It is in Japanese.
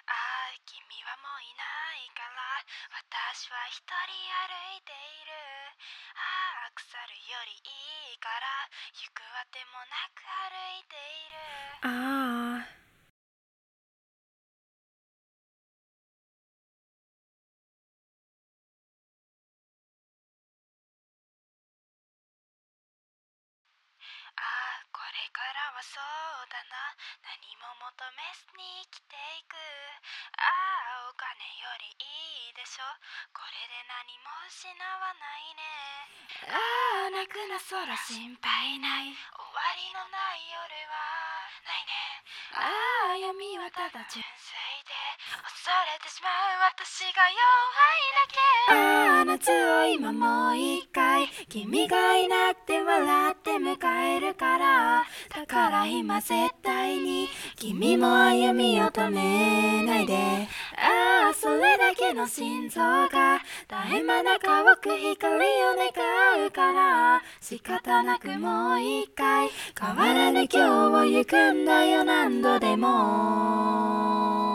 君はもういないから私は一人歩いている。腐るよりいいから行くあてもなく歩いている。これからはそうだな、何も求めずに生きていく。お金よりいいでしょ、これで何も失わないね。泣くな空心配ない、終わりのない夜はないね。闇はただ純粋で恐れてしまう私が弱いだけ。夏を今もう一回君がいなくて笑って迎えるから、だから今絶対に君も歩みを止めないで。それだけの心臓が絶え間なく乾く光を願うから、仕方なくもう一回変わらぬ今日を行くんだよ何度でも。